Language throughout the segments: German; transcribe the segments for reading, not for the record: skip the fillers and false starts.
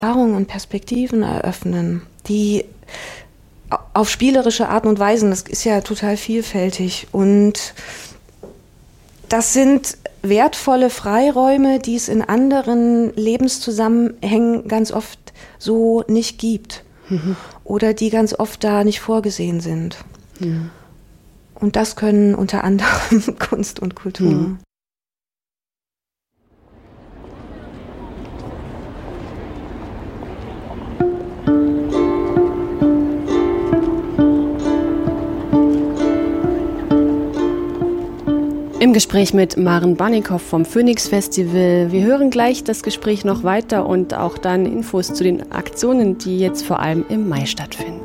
Erfahrungen und Perspektiven eröffnen, die auf spielerische Arten und Weisen, das ist ja total vielfältig. Und das sind wertvolle Freiräume, die es in anderen Lebenszusammenhängen ganz oft so nicht gibt. Oder die ganz oft da nicht vorgesehen sind. Ja. Und das können unter anderem Kunst und Kultur. Mhm. Im Gespräch mit Maren Banikow vom Phoenix Festival. Wir hören gleich das Gespräch noch weiter und auch dann Infos zu den Aktionen, die jetzt vor allem im Mai stattfinden.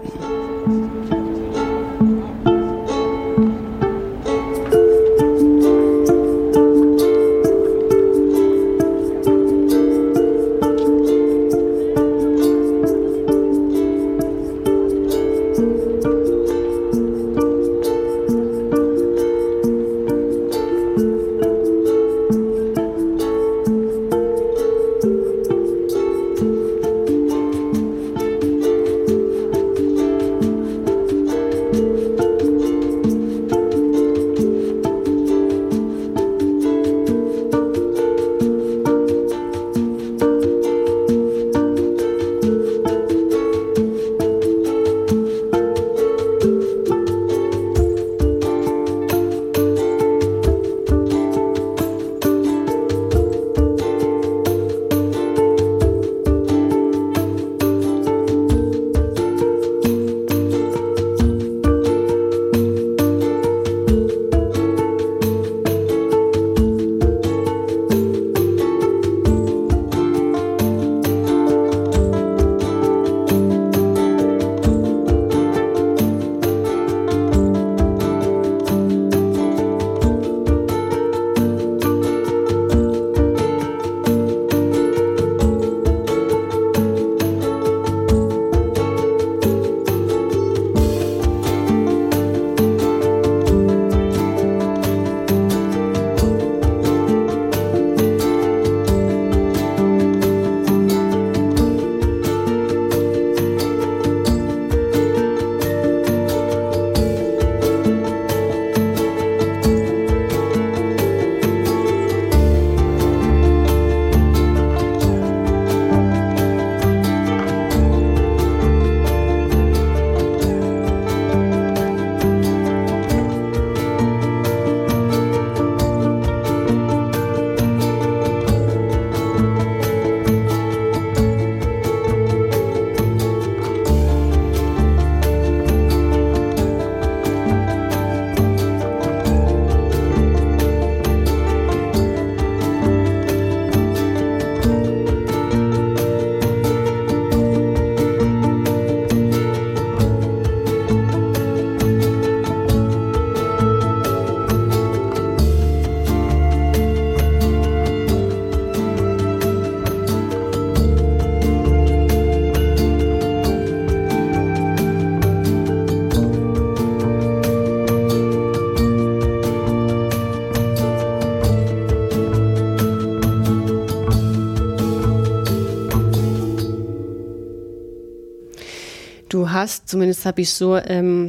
Du hast, zumindest habe ich so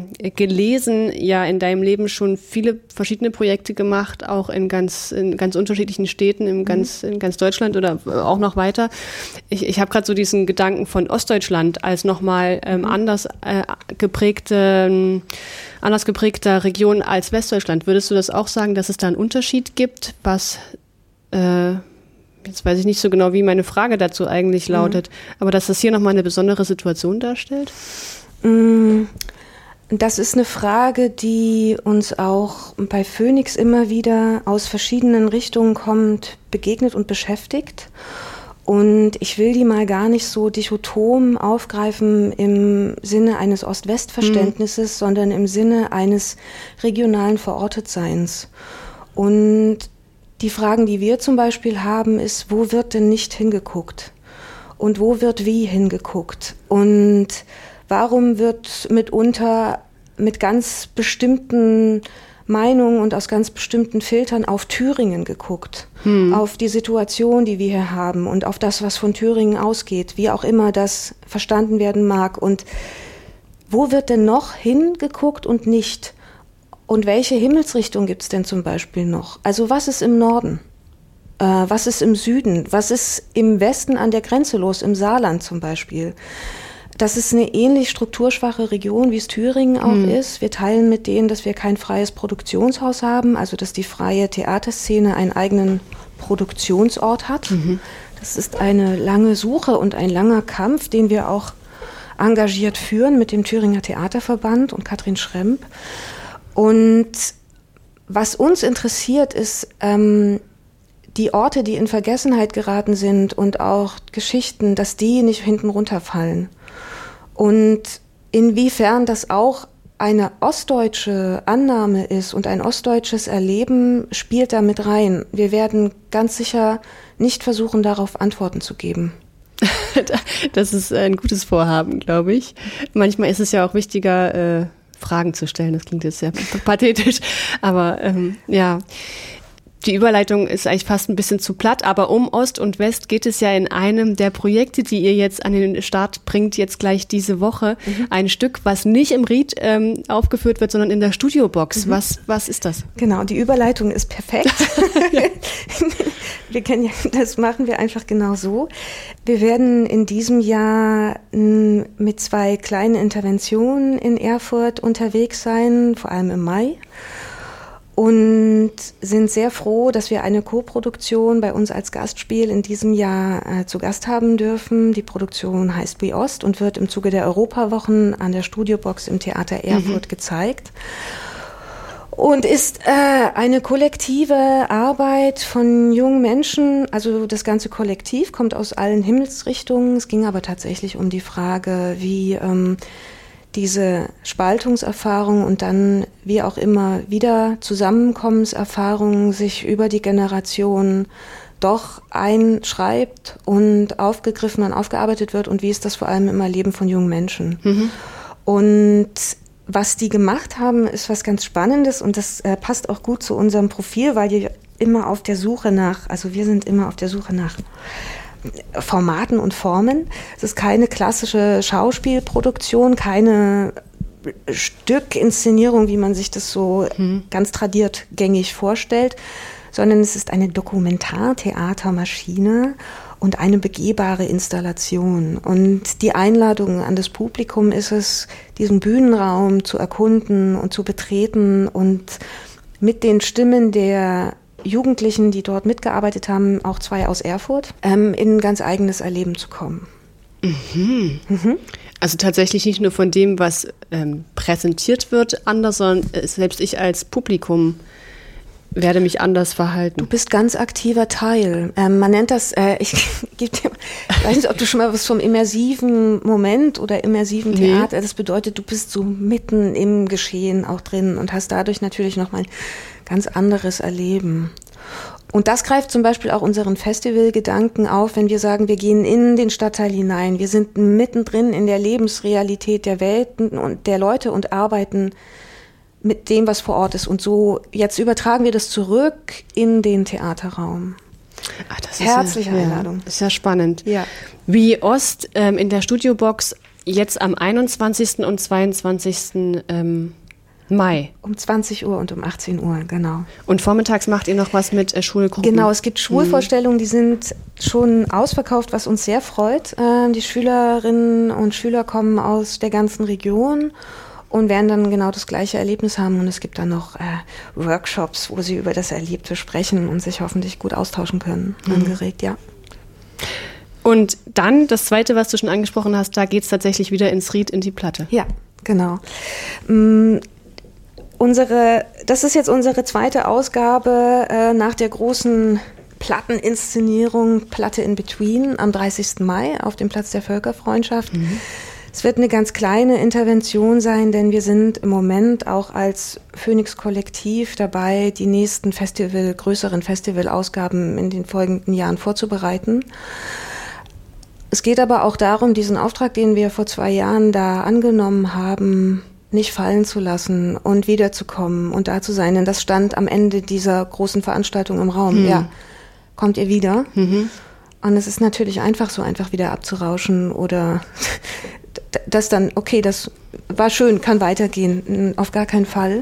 gelesen, ja in deinem Leben schon viele verschiedene Projekte gemacht, auch in ganz unterschiedlichen Städten in ganz Deutschland oder auch noch weiter. Ich habe gerade so diesen Gedanken von Ostdeutschland als nochmal anders geprägter Region als Westdeutschland. Würdest du das auch sagen, dass es da einen Unterschied gibt, was jetzt weiß ich nicht so genau, wie meine Frage dazu eigentlich lautet, aber dass das hier nochmal eine besondere Situation darstellt? Das ist eine Frage, die uns auch bei Phoenix immer wieder aus verschiedenen Richtungen kommt, begegnet und beschäftigt. Und ich will die mal gar nicht so dichotom aufgreifen im Sinne eines Ost-West-Verständnisses, sondern im Sinne eines regionalen Verortetseins. Und die Fragen, die wir zum Beispiel haben, ist, wo wird denn nicht hingeguckt? Und wo wird wie hingeguckt? Und warum wird mitunter mit ganz bestimmten Meinungen und aus ganz bestimmten Filtern auf Thüringen geguckt, auf die Situation, die wir hier haben und auf das, was von Thüringen ausgeht, wie auch immer das verstanden werden mag. Und wo wird denn noch hingeguckt und nicht? Und welche Himmelsrichtung gibt es denn zum Beispiel noch? Also was ist im Norden? Was ist im Süden? Was ist im Westen an der Grenze los, im Saarland zum Beispiel? Das ist eine ähnlich strukturschwache Region, wie es Thüringen auch ist. Wir teilen mit denen, dass wir kein freies Produktionshaus haben, also dass die freie Theaterszene einen eigenen Produktionsort hat. Das ist eine lange Suche und ein langer Kampf, den wir auch engagiert führen mit dem Thüringer Theaterverband und Katrin Schremp. Und was uns interessiert, ist die Orte, die in Vergessenheit geraten sind und auch Geschichten, dass die nicht hinten runterfallen. Und inwiefern das auch eine ostdeutsche Annahme ist und ein ostdeutsches Erleben, spielt da mit rein. Wir werden ganz sicher nicht versuchen, darauf Antworten zu geben. Das ist ein gutes Vorhaben, glaube ich. Manchmal ist es ja auch wichtiger, Fragen zu stellen. Das klingt jetzt sehr pathetisch, aber ja. Die Überleitung ist eigentlich fast ein bisschen zu platt, aber um Ost und West geht es ja in einem der Projekte, die ihr jetzt an den Start bringt, jetzt gleich diese Woche. Ein Stück, was nicht im Ried aufgeführt wird, sondern in der Studiobox. Was ist das? Genau, die Überleitung ist perfekt. Das machen wir einfach genau so. Wir werden in diesem Jahr mit 2 kleinen Interventionen in Erfurt unterwegs sein, vor allem im Mai. Und sind sehr froh, dass wir eine Co-Produktion bei uns als Gastspiel in diesem Jahr zu Gast haben dürfen. Die Produktion heißt We Ost und wird im Zuge der Europawochen an der Studiobox im Theater Erfurt gezeigt. Und ist eine kollektive Arbeit von jungen Menschen, also das ganze Kollektiv kommt aus allen Himmelsrichtungen. Es ging aber tatsächlich um die Frage, wie diese Spaltungserfahrung und dann wie auch immer wieder Zusammenkommenserfahrungen sich über die Generation doch einschreibt und aufgegriffen und aufgearbeitet wird und wie ist das vor allem im Erleben von jungen Menschen. Und was die gemacht haben, ist was ganz Spannendes und das passt auch gut zu unserem Profil, weil wir immer auf der Suche wir sind immer auf der Suche nach Formaten und Formen. Es ist keine klassische Schauspielproduktion, keine Stückinszenierung, wie man sich das so ganz tradiert gängig vorstellt, sondern es ist eine Dokumentartheatermaschine und eine begehbare Installation. Und die Einladung an das Publikum ist es, diesen Bühnenraum zu erkunden und zu betreten und mit den Stimmen der Jugendlichen, die dort mitgearbeitet haben, auch 2 aus Erfurt, in ein ganz eigenes Erleben zu kommen. Also tatsächlich nicht nur von dem, was präsentiert wird, anders, sondern selbst ich als Publikum werde mich anders verhalten. Du bist ganz aktiver Teil. Man nennt das, ich weiß nicht, ob du schon mal was vom immersiven Moment oder immersiven Theater, das bedeutet, du bist so mitten im Geschehen auch drin und hast dadurch natürlich nochmal ein ganz anderes Erleben. Und das greift zum Beispiel auch unseren Festivalgedanken auf, wenn wir sagen, wir gehen in den Stadtteil hinein, wir sind mittendrin in der Lebensrealität der Welten und der Leute und arbeiten mit dem, was vor Ort ist. Und so, jetzt übertragen wir das zurück in den Theaterraum. Das Herzliche Einladung. Ist ja spannend. Ja. We Ost in der Studiobox jetzt am 21. und 22. Mai. Um 20 Uhr und um 18 Uhr, genau. Und vormittags macht ihr noch was mit Schulgruppen? Genau, es gibt Schulvorstellungen, die sind schon ausverkauft, was uns sehr freut. Die Schülerinnen und Schüler kommen aus der ganzen Region und werden dann genau das gleiche Erlebnis haben. Und es gibt dann noch Workshops, wo sie über das Erlebte sprechen und sich hoffentlich gut austauschen können. Angeregt, ja. Und dann, das Zweite, was du schon angesprochen hast, da geht es tatsächlich wieder ins Ried, in die Platte. Ja, genau. Das ist jetzt unsere zweite Ausgabe nach der großen Platteninszenierung Platte in Between am 30. Mai auf dem Platz der Völkerfreundschaft. Es wird eine ganz kleine Intervention sein, denn wir sind im Moment auch als Phoenix-Kollektiv dabei, die nächsten größeren Festivalausgaben in den folgenden Jahren vorzubereiten. Es geht aber auch darum, diesen Auftrag, den wir vor 2 Jahren da angenommen haben, nicht fallen zu lassen und wiederzukommen und da zu sein. Denn das stand am Ende dieser großen Veranstaltung im Raum. Ja, kommt ihr wieder? Und es ist natürlich einfach wieder abzurauschen oder das dann, okay, das war schön, kann weitergehen. Auf gar keinen Fall.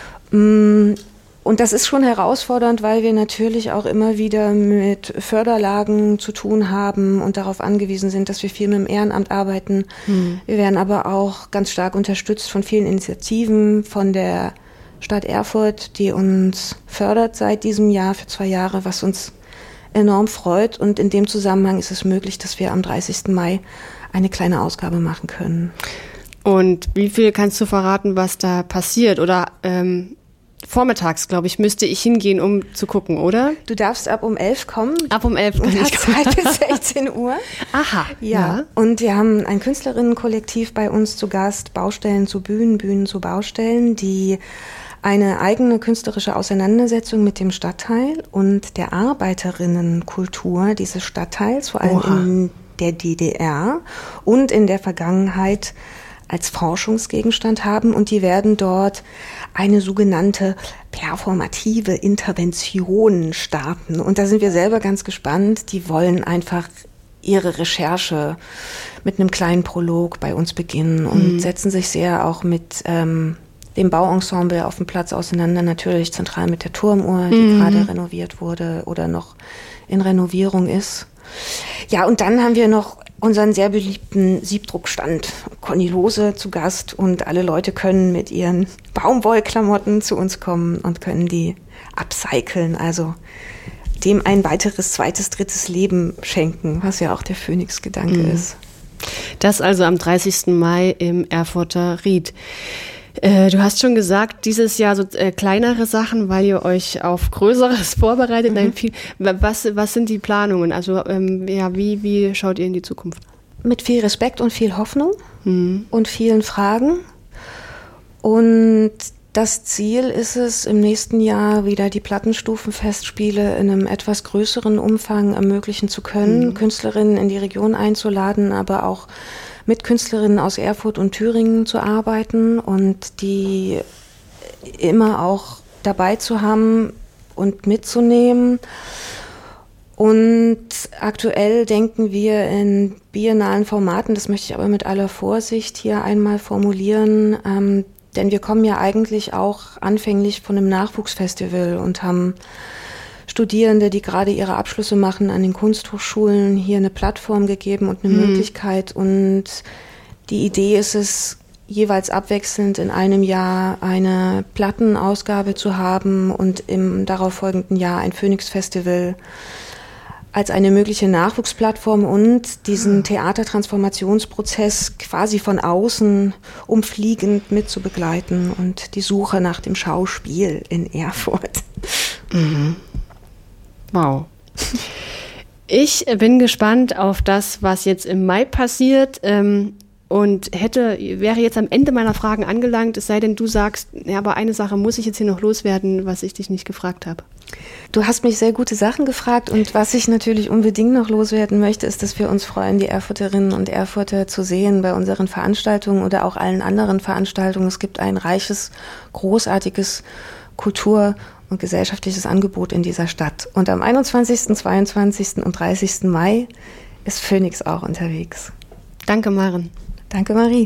Und das ist schon herausfordernd, weil wir natürlich auch immer wieder mit Förderlagen zu tun haben und darauf angewiesen sind, dass wir viel mit dem Ehrenamt arbeiten. Wir werden aber auch ganz stark unterstützt von vielen Initiativen von der Stadt Erfurt, die uns fördert seit diesem Jahr für 2 Jahre, was uns enorm freut. Und in dem Zusammenhang ist es möglich, dass wir am 30. Mai eine kleine Ausgabe machen können. Und wie viel kannst du verraten, was da passiert? Oder vormittags, glaube ich, müsste ich hingehen, um zu gucken, oder? Du darfst ab um 11 kommen. Ab um 11 kann und ich hast Zeit bis 16 Uhr. Aha. Ja. Und wir haben ein Künstlerinnenkollektiv bei uns zu Gast, Baustellen zu Bühnen, Bühnen zu Baustellen, die eine eigene künstlerische Auseinandersetzung mit dem Stadtteil und der Arbeiterinnenkultur dieses Stadtteils, vor allem in der DDR und in der Vergangenheit als Forschungsgegenstand haben, und die werden dort eine sogenannte performative Intervention starten. Und da sind wir selber ganz gespannt. Die wollen einfach ihre Recherche mit einem kleinen Prolog bei uns beginnen und setzen sich sehr auch mit dem Bauensemble auf dem Platz auseinander, natürlich zentral mit der Turmuhr, die gerade renoviert wurde oder noch in Renovierung ist. Ja, und dann haben wir noch unseren sehr beliebten Siebdruckstand Conny Lohse zu Gast, und alle Leute können mit ihren Baumwollklamotten zu uns kommen und können die upcyclen, also dem ein weiteres, zweites, drittes Leben schenken, was ja auch der Phoenix-Gedanke ist. Das also am 30. Mai im Erfurter Ried. Du hast schon gesagt, dieses Jahr so kleinere Sachen, weil ihr euch auf Größeres vorbereitet. Was sind die Planungen? Also wie schaut ihr in die Zukunft? Mit viel Respekt und viel Hoffnung und vielen Fragen. Und das Ziel ist es, im nächsten Jahr wieder die Plattenstufenfestspiele in einem etwas größeren Umfang ermöglichen zu können, Künstlerinnen in die Region einzuladen, aber auch mit Künstlerinnen aus Erfurt und Thüringen zu arbeiten und die immer auch dabei zu haben und mitzunehmen. Und aktuell denken wir in biennalen Formaten, das möchte ich aber mit aller Vorsicht hier einmal formulieren, denn wir kommen ja eigentlich auch anfänglich von einem Nachwuchsfestival und haben Studierende, die gerade ihre Abschlüsse machen an den Kunsthochschulen, hier eine Plattform gegeben und eine Möglichkeit. Und die Idee ist es, jeweils abwechselnd in einem Jahr eine Plattenausgabe zu haben und im darauffolgenden Jahr ein Phoenix-Festival als eine mögliche Nachwuchsplattform und diesen Theatertransformationsprozess quasi von außen umfliegend mit zu begleiten und die Suche nach dem Schauspiel in Erfurt. Wow. Ich bin gespannt auf das, was jetzt im Mai passiert, und wäre jetzt am Ende meiner Fragen angelangt, es sei denn, du sagst, ja, aber eine Sache muss ich jetzt hier noch loswerden, was ich dich nicht gefragt habe. Du hast mich sehr gute Sachen gefragt, und was ich natürlich unbedingt noch loswerden möchte, ist, dass wir uns freuen, die Erfurterinnen und Erfurter zu sehen bei unseren Veranstaltungen oder auch allen anderen Veranstaltungen. Es gibt ein reiches, großartiges Kultur- und gesellschaftliches Angebot in dieser Stadt. Und am 21., 22. und 30. Mai ist Phoenix auch unterwegs. Danke, Maren. Danke, Marie.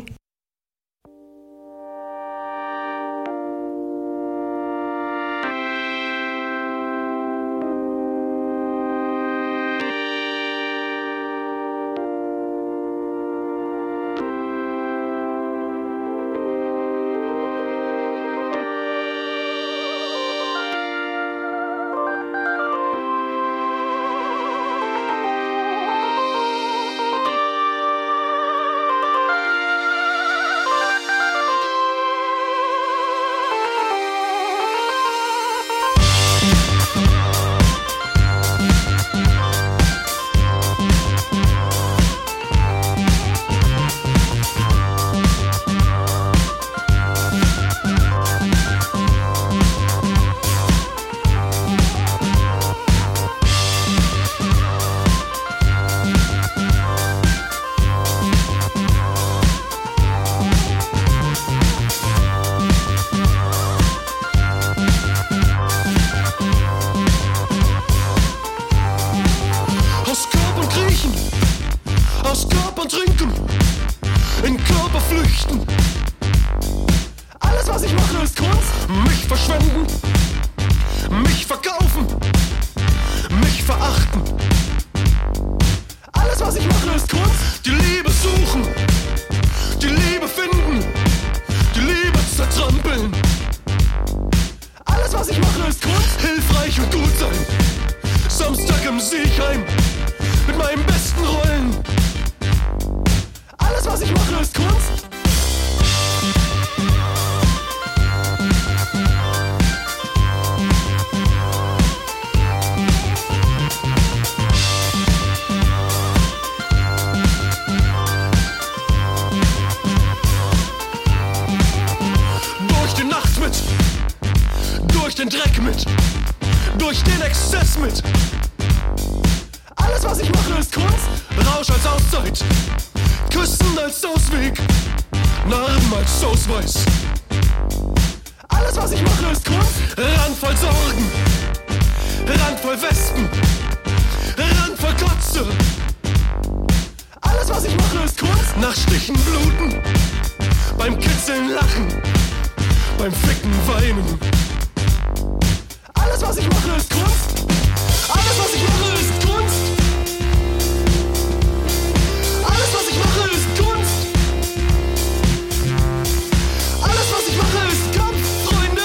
flüchten. Alles, was ich mache, ist Kunst. Mich verschwenden, mich verkaufen, mich verachten. Alles, was ich mache, ist Kunst. Die Liebe suchen, die Liebe finden, die Liebe zertrampeln. Alles, was ich mache, ist Kunst. Hilfreich und gut sein. Samstag im Siegheim mit meinen besten Rollen. Alles, was ich mache, ist Kunst. Durch die Nacht mit, durch den Dreck mit, durch den Exzess mit. Alles, was ich mache, ist Kunst. Rausch als Auszeit, Küssen als Ausweg, Narben als Ausweis. Alles, was ich mache, ist Kunst. Randvoll Sorgen, randvoll Wespen, randvoll Kotze. Alles, was ich mache, ist Kunst. Nach Stichen bluten, beim Kitzeln lachen, beim Ficken weinen. Alles, was ich mache, ist Kunst. Alles, was ich mache, ist Kunst. Alles, was ich mache, ist Kunst. Alles, was ich mache, ist Kampf, Freunde.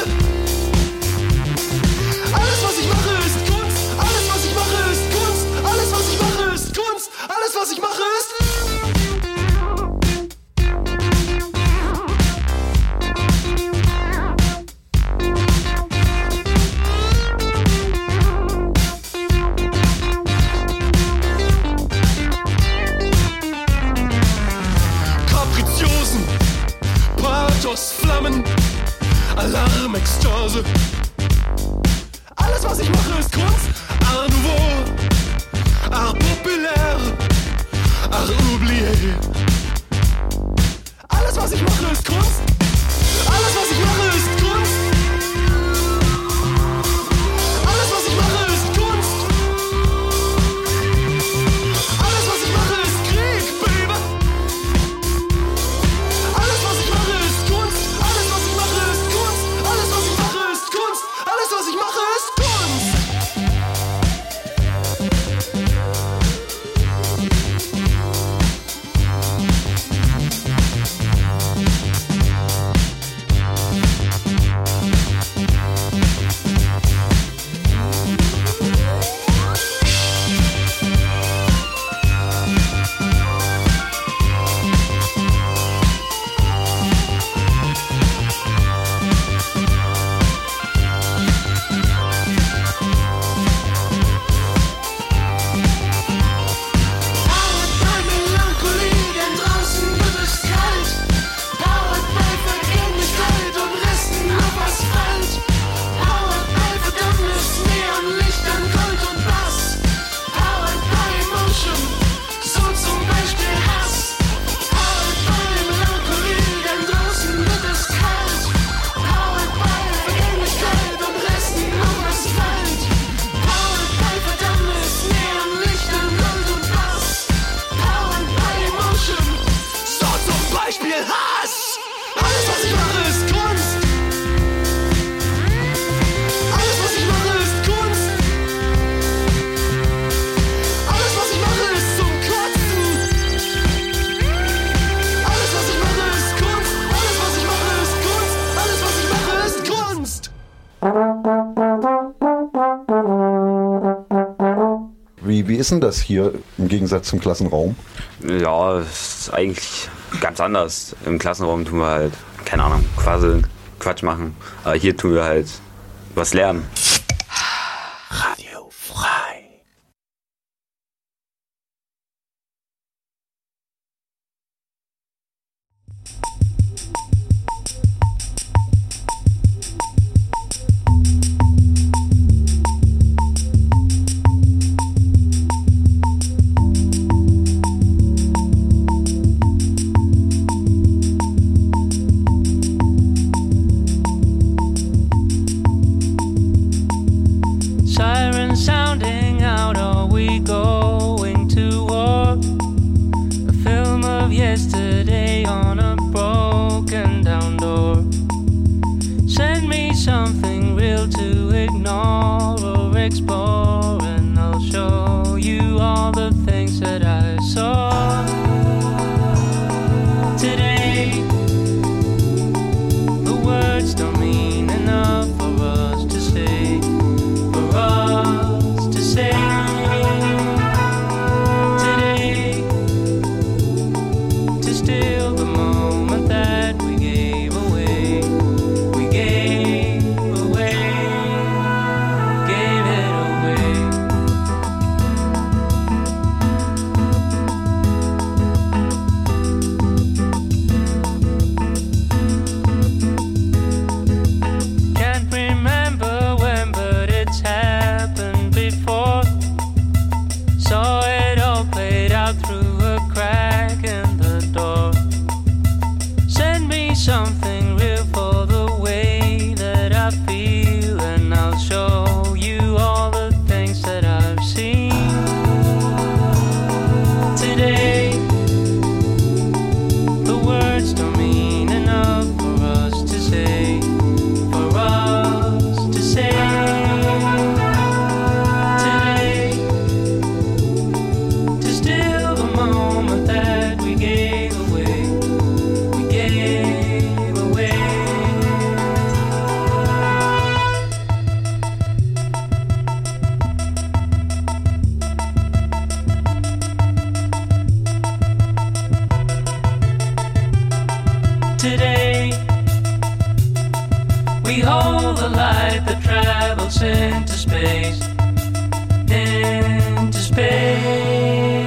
Alles, was ich mache, ist Kunst. Alles, was ich mache, ist Kunst. Alles, was ich mache, ist Kunst. Alles, was ich mache, ist Flammen, Alarm, Ekstase. Alles, was ich mache, ist Kunst. Art Nouveau, Art populaire, Art oublié. Alles, was ich mache, ist Kunst. Alles, was ich mache, ist Kunst. Alles, was ich mache, ist Kunst. Alles, was ich mache, ist Krieg, Baby. Alles, was ich mache, ist Kunst. Alles, was ich mache, ist Kunst. Alles, was ich mache, ist Kunst. Alles, was ich mache, ist Kunst. Wie ist denn das hier im Gegensatz zum Klassenraum? Ja, es ist eigentlich ganz anders. Im Klassenraum tun wir halt, keine Ahnung, quasi Quatsch machen. Aber hier tun wir halt was lernen. Radio frei. explore and I'll show you all the things that I saw today. The words don't mean enough for us to say, for us to say today, to steal the moment that we gave away. We gave away, gave it away. Can't remember when, but it's happened before. Saw it all played out through a crack in the door. Send me something real for the way that I feel, and I'll show you all the things that I've seen today. The words don't mean enough for us to say, for us to say today, to steal the moment that we gave away. We gave away. Today, we hold the light that travels into space, into space.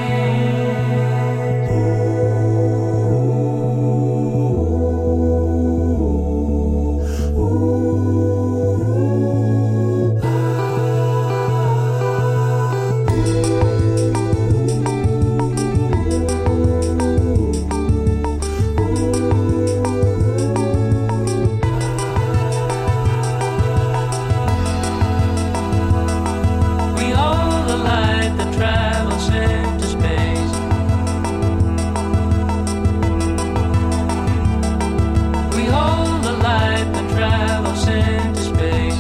We hold the light that travels into space. We hold the light that travels into space.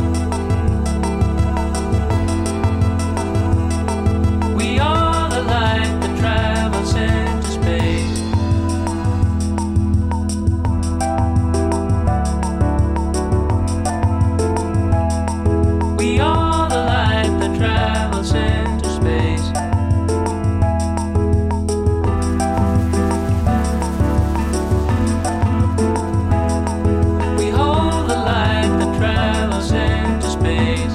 We are the light that travels into space. We are the light that travels into space. We hold the light that travels into space.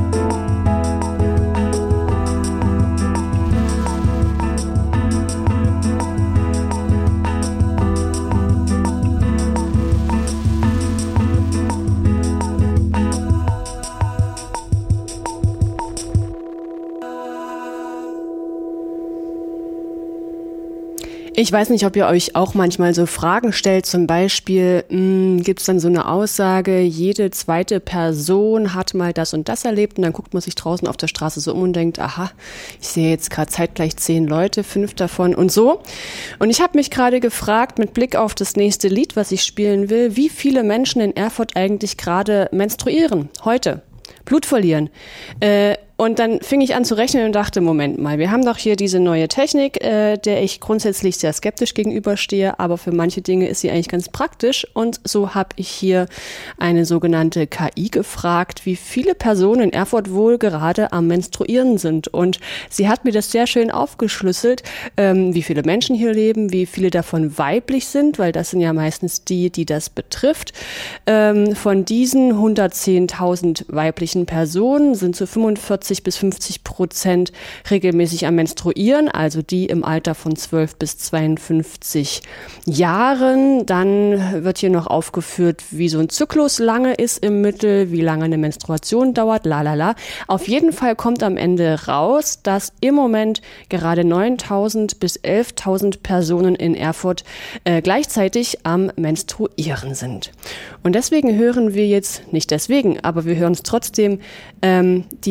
Ich weiß nicht, ob ihr euch auch manchmal so Fragen stellt, zum Beispiel gibt es dann so eine Aussage, jede zweite Person hat mal das und das erlebt und dann guckt man sich draußen auf der Straße so um und denkt, aha, ich sehe jetzt gerade zeitgleich 10 Leute, 5 davon und so. Und ich habe mich gerade gefragt, mit Blick auf das nächste Lied, was ich spielen will, wie viele Menschen in Erfurt eigentlich gerade menstruieren, heute, Blut verlieren. Und dann fing ich an zu rechnen und dachte, Moment mal, wir haben doch hier diese neue Technik, der ich grundsätzlich sehr skeptisch gegenüberstehe, aber für manche Dinge ist sie eigentlich ganz praktisch. Und so habe ich hier eine sogenannte KI gefragt, wie viele Personen in Erfurt wohl gerade am Menstruieren sind. Und sie hat mir das sehr schön aufgeschlüsselt, wie viele Menschen hier leben, wie viele davon weiblich sind, weil das sind ja meistens die das betrifft. Von diesen 110.000 weiblichen Personen sind zu 45-50% regelmäßig am Menstruieren, also die im Alter von 12 bis 52 Jahren. Dann wird hier noch aufgeführt, wie so ein Zyklus lange ist im Mittel, wie lange eine Menstruation dauert, lalala. Auf jeden Fall kommt am Ende raus, dass im Moment gerade 9.000 bis 11.000 Personen in Erfurt gleichzeitig am Menstruieren sind. Und deswegen hören wir jetzt, nicht deswegen, aber wir hören es trotzdem, die Massaker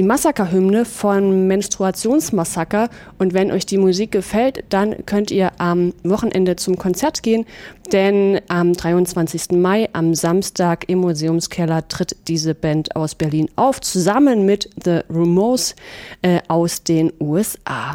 Massaker-Hymne von Menstruationsmassaker. Und wenn euch die Musik gefällt, dann könnt ihr am Wochenende zum Konzert gehen, denn am 23. Mai, am Samstag im Museumskeller, tritt diese Band aus Berlin auf, zusammen mit The Rumors aus den USA.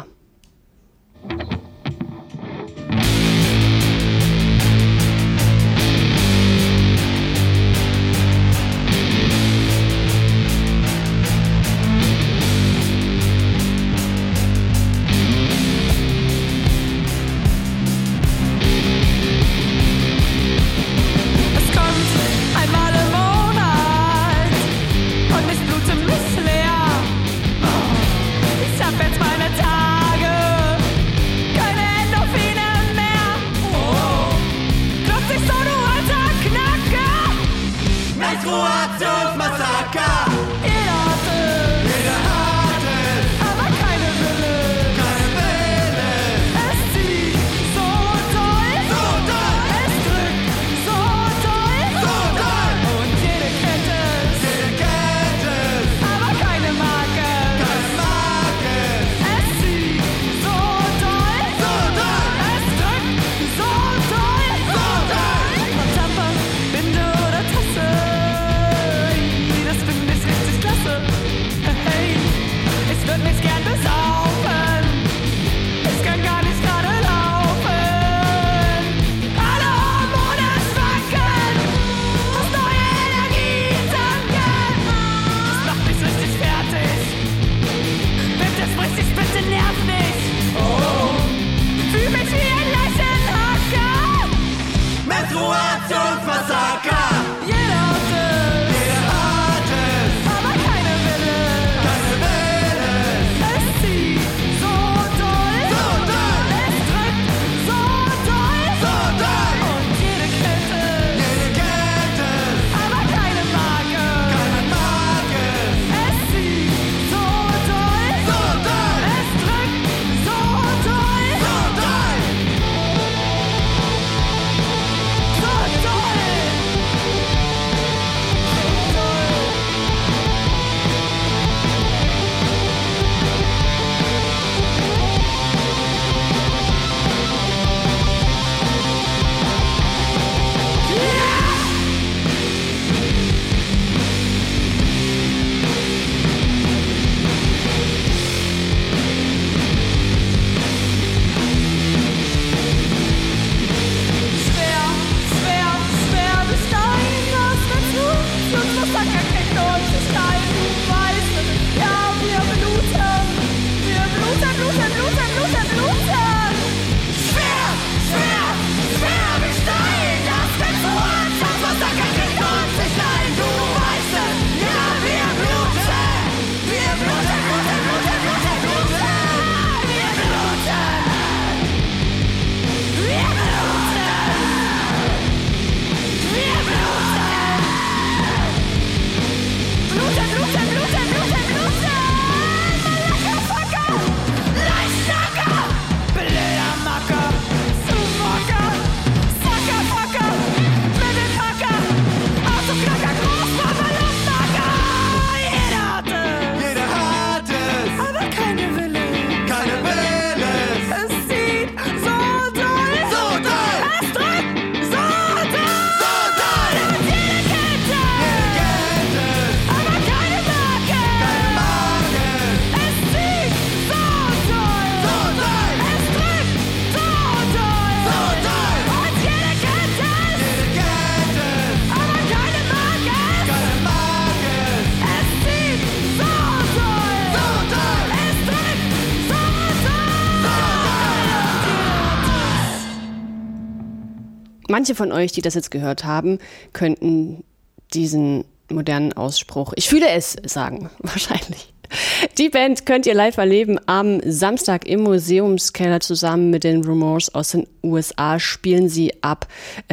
Manche von euch, die das jetzt gehört haben, könnten diesen modernen Ausspruch, ich fühle es, sagen, wahrscheinlich. Die Band könnt ihr live erleben am Samstag im Museumskeller zusammen mit den Rumors aus den USA. Spielen sie ab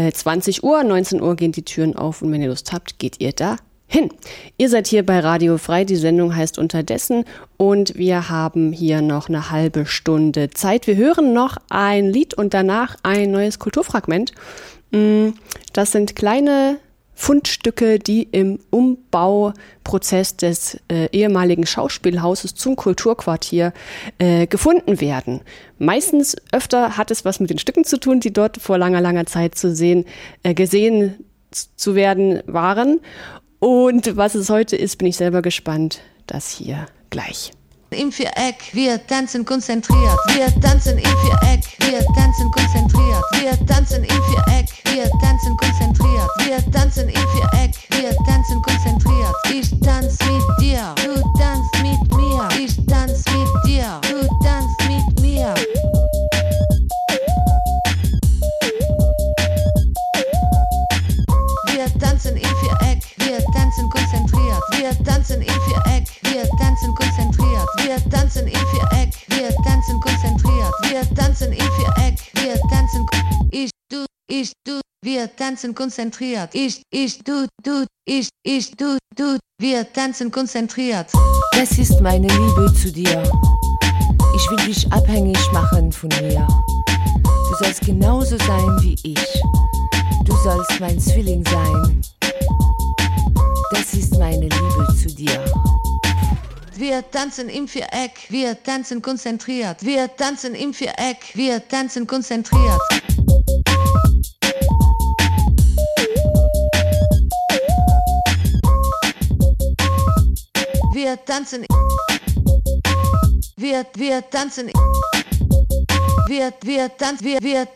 20 Uhr, 19 Uhr gehen die Türen auf und wenn ihr Lust habt, geht ihr da hin. Ihr seid hier bei Radio Frei, die Sendung heißt Unterdessen und wir haben hier noch eine halbe Stunde Zeit. Wir hören noch ein Lied und danach ein neues Kulturfragment. Das sind kleine Fundstücke, die im Umbauprozess des ehemaligen Schauspielhauses zum Kulturquartier gefunden werden. Meistens öfter hat es was mit den Stücken zu tun, die dort vor langer, langer Zeit gesehen zu werden waren. Und was es heute ist, bin ich selber gespannt. Das hier gleich. Im Viereck, wir tanzen konzentriert. Wir tanzen im Viereck, wir tanzen konzentriert. Wir tanzen im Viereck, wir tanzen konzentriert. Wir tanzen im Viereck, wir tanzen konzentriert. Ich tanz mit dir, du tanzt mit mir. Ich tanz mit dir, du tanzt mit mir. Wir tanzen im Viereck, wir tanzen konzentriert. Wir tanzen im Viereck, wir tanzen konzentriert. Wir tanzen im Viereck, wir tanzen konzentriert. Wir tanzen im Viereck, wir tanzen. Ich, du, wir tanzen konzentriert. Ich, du, wir tanzen konzentriert. Das ist meine Liebe zu dir. Ich will dich abhängig machen von mir. Du sollst genauso sein wie ich. Du sollst mein Zwilling sein. Das ist meine Liebe zu dir. Wir tanzen im Viereck, wir tanzen konzentriert. Wir tanzen im Viereck, wir tanzen konzentriert. Wir tanzen. Wir tanzen. Wir tanzen.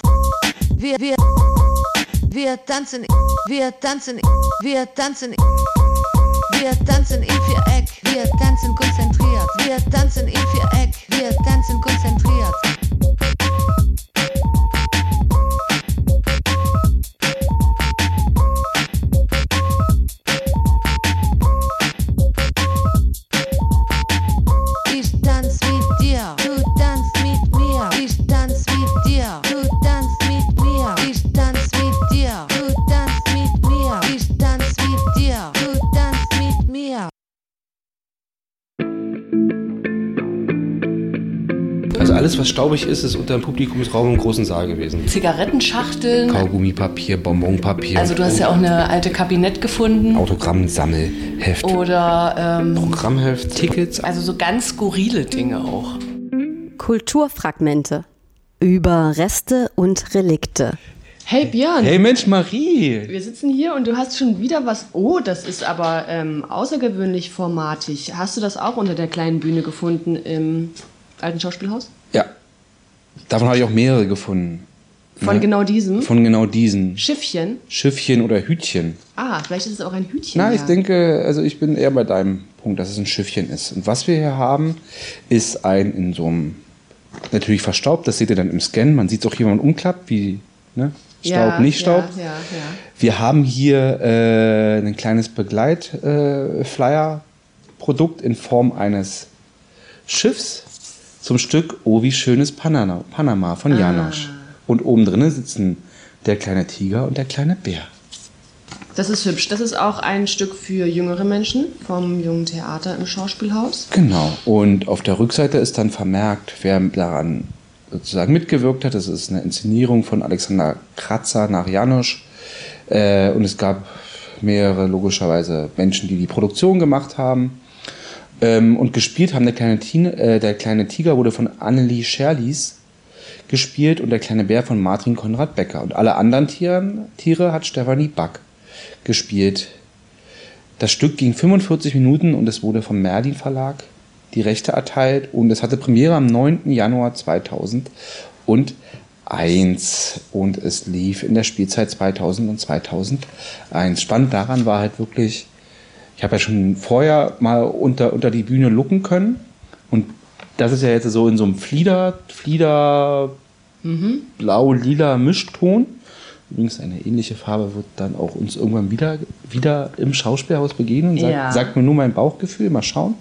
Wir tanzen. Wir tanzen. Wir tanzen. Wir tanzen im Viereck, wir tanzen konzentriert. Wir tanzen im Viereck, wir tanzen konzentriert. Ich tanz mit dir, du tanzt mit mir. Ich tanz mit dir, du tanzt mit mir. Ich tanz mit dir, du tanzt mit mir. Ich tanz mit dir, du tanzt mit mir. Also alles, was staubig ist, ist unter dem Publikumsraum im großen Saal gewesen. Zigarettenschachteln. Kaugummipapier, Bonbonpapier. Also du hast ja auch eine alte Kabinett gefunden. Autogrammsammelheft. Oder Programmheft, Tickets. Also so ganz skurrile Dinge auch. Kulturfragmente. Überreste und Relikte. Hey Björn. Hey Mensch, Marie. Wir sitzen hier und du hast schon wieder was. Oh, das ist aber außergewöhnlich formatig. Hast du das auch unter der kleinen Bühne gefunden im alten Schauspielhaus? Ja. Davon habe ich auch mehrere gefunden. Von genau diesem? Von genau diesen. Schiffchen? Schiffchen oder Hütchen. Ah, vielleicht ist es auch ein Hütchen. Na, ich denke, also ich bin eher bei deinem Punkt, dass es ein Schiffchen ist. Und was wir hier haben, ist ein in so einem, natürlich verstaubt, das seht ihr dann im Scan. Man sieht es auch hier, wenn man umklappt, wie, ne? Staub, nicht Staub. Ja. Wir haben hier ein kleines Begleit-Flyer-Produkt in Form eines Schiffs zum Stück Oh, wie schönes Panama von Janosch. Und oben drinnen sitzen der kleine Tiger und der kleine Bär. Das ist hübsch. Das ist auch ein Stück für jüngere Menschen vom Jungen Theater im Schauspielhaus. Genau. Und auf der Rückseite ist dann vermerkt, wer daran sozusagen mitgewirkt hat. Das ist eine Inszenierung von Alexander Kratzer nach Janosch. Und es gab mehrere, logischerweise, Menschen, die die Produktion gemacht haben. Und gespielt haben der kleine Tiger wurde von Annelie Scherlies gespielt und der kleine Bär von Martin Konrad Becker. Und alle anderen Tiere hat Stefanie Back gespielt. Das Stück ging 45 Minuten und es wurde vom Merlin Verlag die Rechte erteilt und es hatte Premiere am 9. Januar 2001 und es lief in der Spielzeit 2000 und 2001. Spannend daran war halt wirklich, ich habe ja schon vorher mal unter die Bühne lucken können und das ist ja jetzt so in so einem Flieder blau-lila Mischton. Übrigens eine ähnliche Farbe wird dann auch uns irgendwann wieder im Schauspielhaus begegnen. Sagt mir nur mein Bauchgefühl, mal schauen.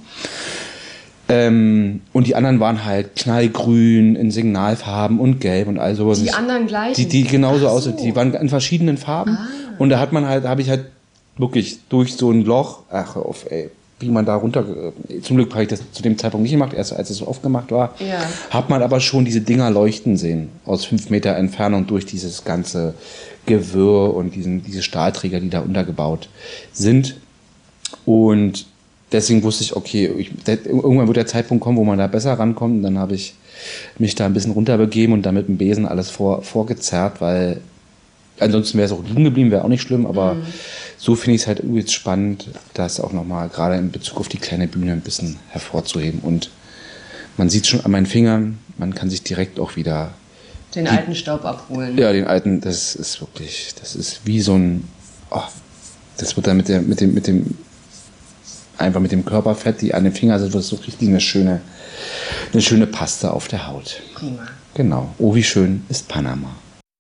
Und die anderen waren halt knallgrün in Signalfarben und gelb und all sowas. Die anderen gleichen? Die genauso aussehen. Die waren in verschiedenen Farben. Und da habe ich halt wirklich durch so ein Loch, wie man da runter, zum Glück habe ich das zu dem Zeitpunkt nicht gemacht, erst als es so aufgemacht war, hat man aber schon diese Dinger leuchten sehen, aus 5 Meter Entfernung durch dieses ganze Gewirr und diese Stahlträger, die da untergebaut sind. Und deswegen wusste ich, okay, irgendwann wird der Zeitpunkt kommen, wo man da besser rankommt. Und dann habe ich mich da ein bisschen runterbegeben und dann mit dem Besen alles vorgezerrt, weil ansonsten wäre es auch liegen geblieben, wäre auch nicht schlimm, aber so finde ich es halt irgendwie spannend, das auch nochmal gerade in Bezug auf die kleine Bühne ein bisschen hervorzuheben. Und man sieht schon an meinen Fingern, man kann sich direkt auch wieder den alten Staub abholen. Ja, den alten, das ist wie so ein, das wird dann mit dem Körperfett, die an den Fingern sind, wird so richtig eine schöne Paste auf der Haut. Prima. Genau. Oh, wie schön ist Panama.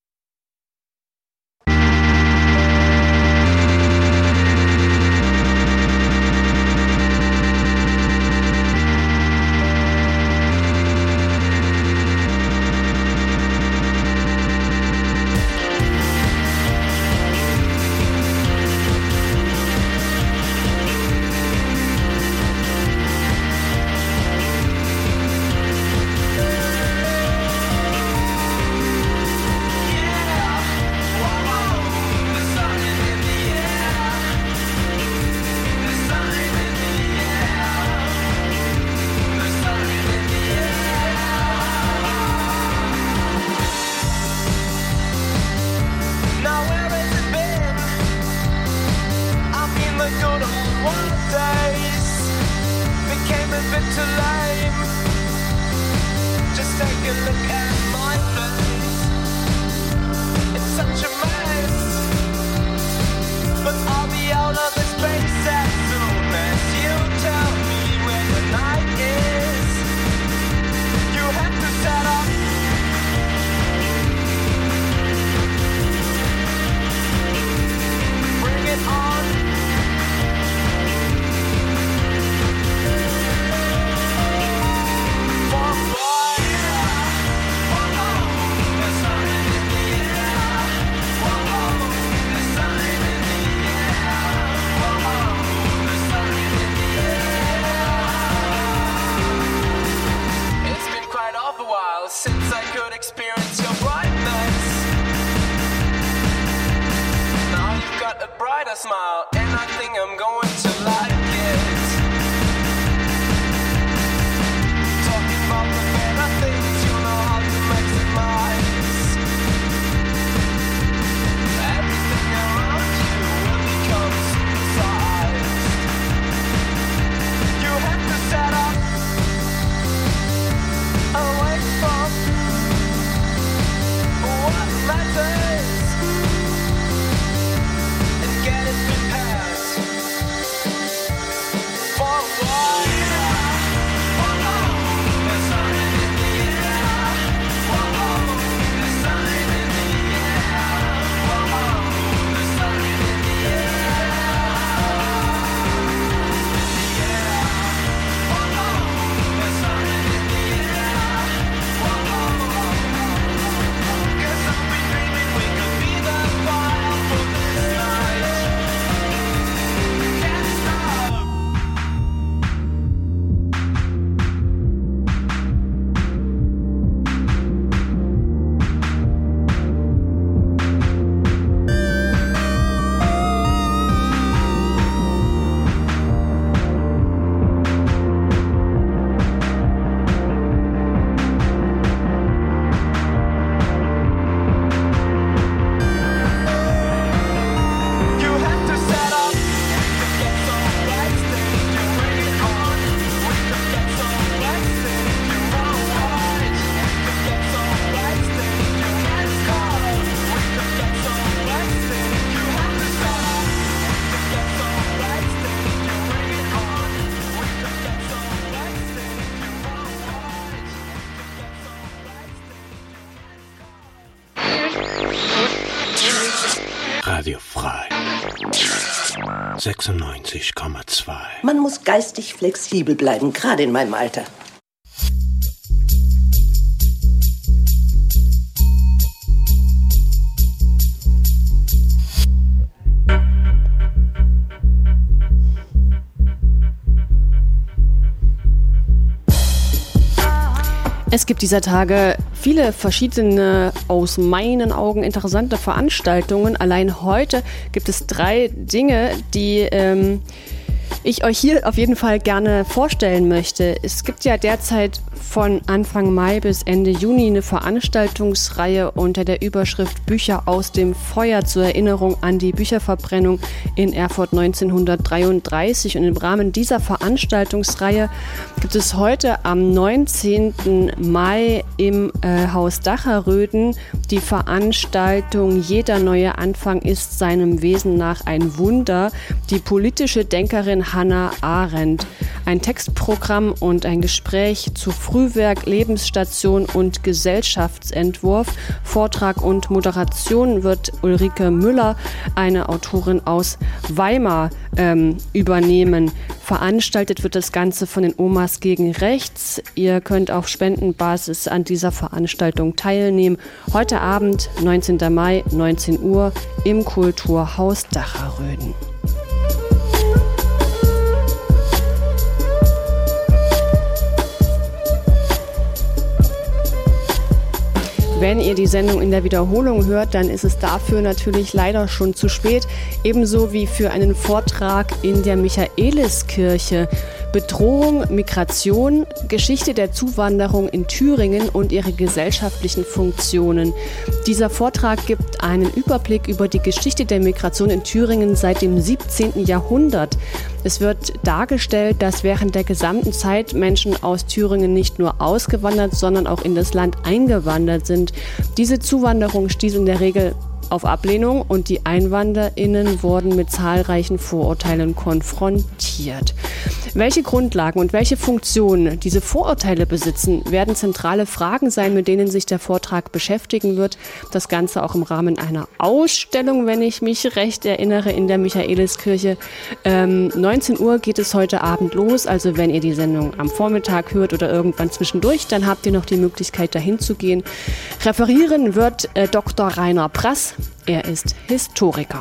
Radio frei. 96,2. Man muss geistig flexibel bleiben, gerade in meinem Alter. Es gibt dieser Tage viele verschiedene, aus meinen Augen interessante Veranstaltungen. Allein heute gibt es 3 Dinge, die ich euch hier auf jeden Fall gerne vorstellen möchte. Es gibt ja derzeit von Anfang Mai bis Ende Juni eine Veranstaltungsreihe unter der Überschrift Bücher aus dem Feuer zur Erinnerung an die Bücherverbrennung in Erfurt 1933. Und im Rahmen dieser Veranstaltungsreihe gibt es heute am 19. Mai im Haus Dacherröden die Veranstaltung Jeder neue Anfang ist seinem Wesen nach ein Wunder. Die politische Denkerin Hannah Arendt. Ein Textprogramm und ein Gespräch zu Frühwerk, Lebensstation und Gesellschaftsentwurf. Vortrag und Moderation wird Ulrike Müller, eine Autorin aus Weimar, übernehmen. Veranstaltet wird das Ganze von den Omas gegen Rechts. Ihr könnt auf Spendenbasis an dieser Veranstaltung teilnehmen. Heute Abend, 19. Mai, 19 Uhr im Kulturhaus Dacherröden. Wenn ihr die Sendung in der Wiederholung hört, dann ist es dafür natürlich leider schon zu spät. Ebenso wie für einen Vortrag in der Michaeliskirche. Bedrohung, Migration, Geschichte der Zuwanderung in Thüringen und ihre gesellschaftlichen Funktionen. Dieser Vortrag gibt einen Überblick über die Geschichte der Migration in Thüringen seit dem 17. Jahrhundert. Es wird dargestellt, dass während der gesamten Zeit Menschen aus Thüringen nicht nur ausgewandert, sondern auch in das Land eingewandert sind. Diese Zuwanderung stieß in der Regel auf Ablehnung und die EinwanderInnen wurden mit zahlreichen Vorurteilen konfrontiert. Welche Grundlagen und welche Funktionen diese Vorurteile besitzen, werden zentrale Fragen sein, mit denen sich der Vortrag beschäftigen wird. Das Ganze auch im Rahmen einer Ausstellung, wenn ich mich recht erinnere, in der Michaeliskirche. 19 Uhr geht es heute Abend los, also wenn ihr die Sendung am Vormittag hört oder irgendwann zwischendurch, dann habt ihr noch die Möglichkeit, dahin zu gehen. Referieren wird Dr. Rainer Prass. Er ist Historiker.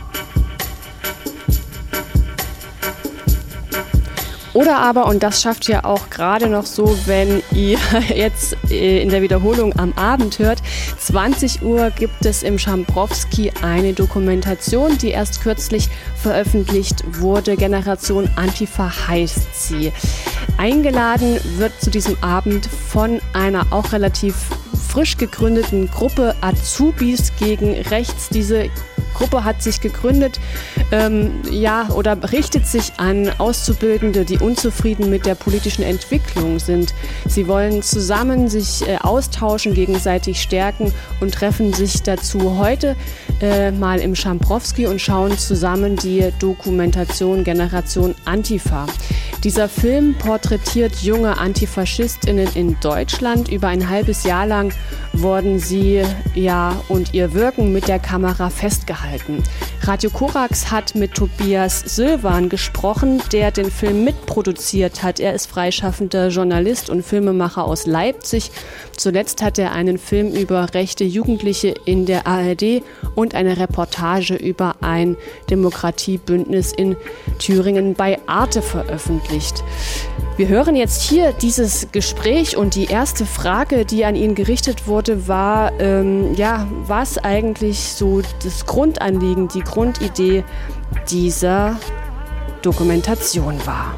Oder aber, und das schafft ihr auch gerade noch so, wenn ihr jetzt in der Wiederholung am Abend hört, 20 Uhr gibt es im Schambrowski eine Dokumentation, die erst kürzlich veröffentlicht wurde. Generation Antifa heißt sie. Eingeladen wird zu diesem Abend von einer auch relativ frisch gegründeten Gruppe Azubis gegen Rechts. Diese Gruppe hat sich gegründet, oder richtet sich an Auszubildende, die unzufrieden mit der politischen Entwicklung sind. Sie wollen zusammen sich austauschen, gegenseitig stärken und treffen sich dazu heute mal im Schambrowski und schauen zusammen die Dokumentation Generation Antifa. Dieser Film porträtiert junge AntifaschistInnen in Deutschland. Über ein halbes Jahr lang wurden sie und ihr Wirken mit der Kamera festgehalten. Radio Korax hat mit Tobias Sylwan gesprochen, der den Film mitproduziert hat. Er ist freischaffender Journalist und Filmemacher aus Leipzig. Zuletzt hat er einen Film über rechte Jugendliche in der ARD und eine Reportage über ein Demokratiebündnis in Thüringen bei Arte veröffentlicht. Wir hören jetzt hier dieses Gespräch und die erste Frage, die an ihn gerichtet wurde, war, was eigentlich so das Grundanliegen, die Grundidee dieser Dokumentation war.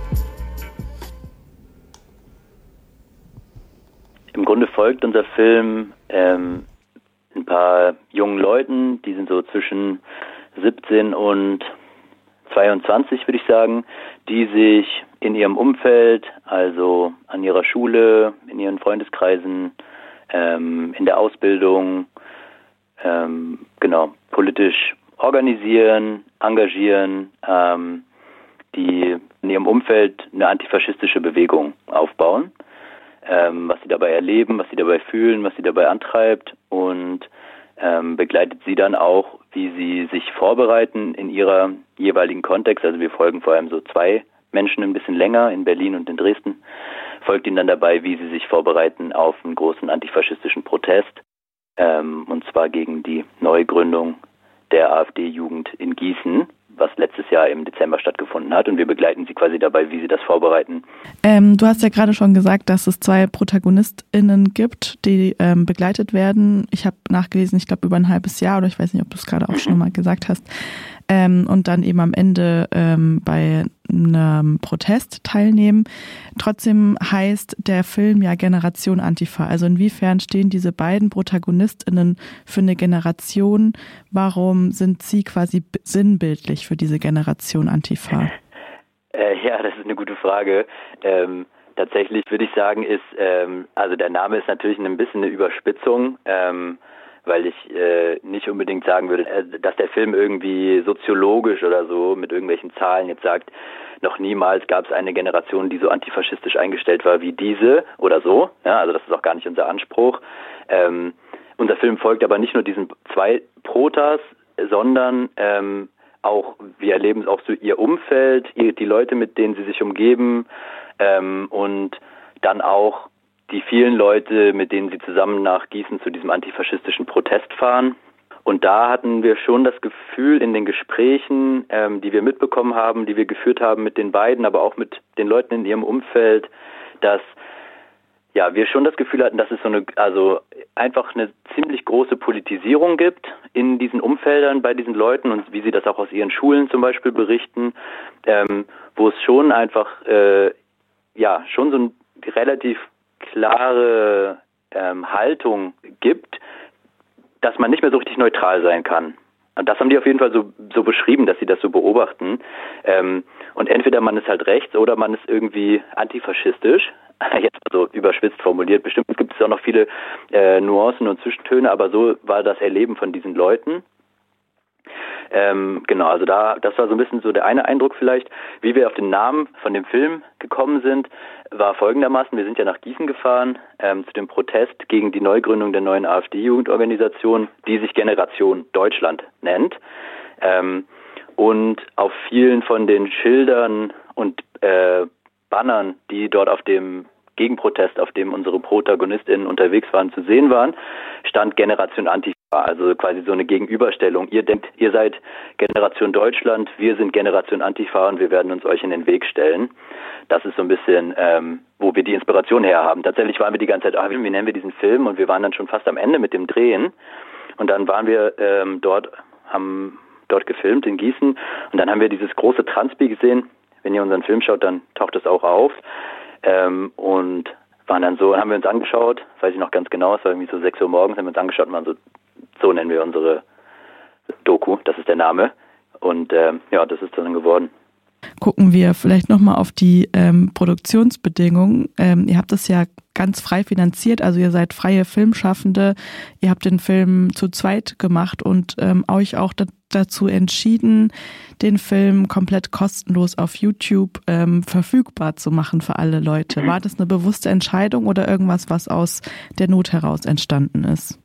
Im Grunde folgt unser Film ein paar jungen Leuten, die sind so zwischen 17 und 22, würde ich sagen, die sich in ihrem Umfeld, also an ihrer Schule, in ihren Freundeskreisen, in der Ausbildung, politisch organisieren, engagieren, die in ihrem Umfeld eine antifaschistische Bewegung aufbauen, was sie dabei erleben, was sie dabei fühlen, was sie dabei antreibt und begleitet sie dann auch, wie sie sich vorbereiten in ihrer jeweiligen Kontext. Also wir folgen vor allem so 2 Menschen ein bisschen länger in Berlin und in Dresden, folgt ihnen dann dabei, wie sie sich vorbereiten auf einen großen antifaschistischen Protest, und zwar gegen die Neugründung der AfD-Jugend in Gießen, was letztes Jahr im Dezember stattgefunden hat. Und wir begleiten sie quasi dabei, wie sie das vorbereiten. Du hast ja gerade schon gesagt, dass es 2 ProtagonistInnen gibt, die begleitet werden. Ich habe nachgelesen, ich glaube über ein halbes Jahr, oder ich weiß nicht, ob du es gerade auch schon mal gesagt hast. Und dann eben am Ende bei einem Protest teilnehmen. Trotzdem heißt der Film ja Generation Antifa. Also inwiefern stehen diese beiden ProtagonistInnen für eine Generation? Warum sind sie quasi sinnbildlich für diese Generation Antifa? Ja, das ist eine gute Frage. Tatsächlich würde ich sagen, also der Name ist natürlich ein bisschen eine Überspitzung, weil ich nicht unbedingt sagen würde, dass der Film irgendwie soziologisch oder so mit irgendwelchen Zahlen jetzt sagt, noch niemals gab es eine Generation, die so antifaschistisch eingestellt war wie diese oder so. Ja, also das ist auch gar nicht unser Anspruch. Unser Film folgt aber nicht nur diesen 2 Protas, sondern auch, wir erleben auch so ihr Umfeld, die Leute, mit denen sie sich umgeben, und dann auch die vielen Leute, mit denen sie zusammen nach Gießen zu diesem antifaschistischen Protest fahren. Und da hatten wir schon das Gefühl in den Gesprächen, die wir mitbekommen haben, die wir geführt haben mit den beiden, aber auch mit den Leuten in ihrem Umfeld, dass wir schon das Gefühl hatten, dass es einfach eine ziemlich große Politisierung gibt in diesen Umfeldern bei diesen Leuten und wie sie das auch aus ihren Schulen zum Beispiel berichten, wo es schon einfach schon so eine relativ klare Haltung gibt, dass man nicht mehr so richtig neutral sein kann. Und das haben die auf jeden Fall so beschrieben, dass sie das so beobachten. Und entweder man ist halt rechts oder man ist irgendwie antifaschistisch. Jetzt so überspitzt formuliert. Bestimmt gibt es auch noch viele Nuancen und Zwischentöne, aber so war das Erleben von diesen Leuten. Genau, also das war so ein bisschen so der eine Eindruck vielleicht. Wie wir auf den Namen von dem Film gekommen sind, war folgendermaßen: Wir sind ja nach Gießen gefahren zu dem Protest gegen die Neugründung der neuen AfD-Jugendorganisation, die sich Generation Deutschland nennt. Und auf vielen von den Schildern und Bannern, die dort auf dem Gegenprotest, auf dem unsere ProtagonistInnen unterwegs waren, zu sehen waren, stand Generation Antifa, also quasi so eine Gegenüberstellung. Ihr denkt, ihr seid Generation Deutschland, wir sind Generation Antifa und wir werden uns euch in den Weg stellen. Das ist so ein bisschen, wo wir die Inspiration her haben. Tatsächlich waren wir die ganze Zeit, wie nennen wir diesen Film? Und wir waren dann schon fast am Ende mit dem Drehen. Und dann waren wir haben dort gefilmt in Gießen und dann haben wir dieses große Transpi gesehen. Wenn ihr unseren Film schaut, dann taucht es auch auf. Und waren dann so, haben wir uns angeschaut, weiß ich noch ganz genau, es war irgendwie so 6 Uhr morgens, haben wir uns angeschaut und waren so nennen wir unsere Doku, das ist der Name. Und das ist dann geworden. Gucken wir vielleicht nochmal auf die Produktionsbedingungen. Ihr habt das ja ganz frei finanziert, also ihr seid freie Filmschaffende, ihr habt den Film zu zweit gemacht und euch auch dazu entschieden, den Film komplett kostenlos auf YouTube verfügbar zu machen für alle Leute. War das eine bewusste Entscheidung oder irgendwas, was aus der Not heraus entstanden ist?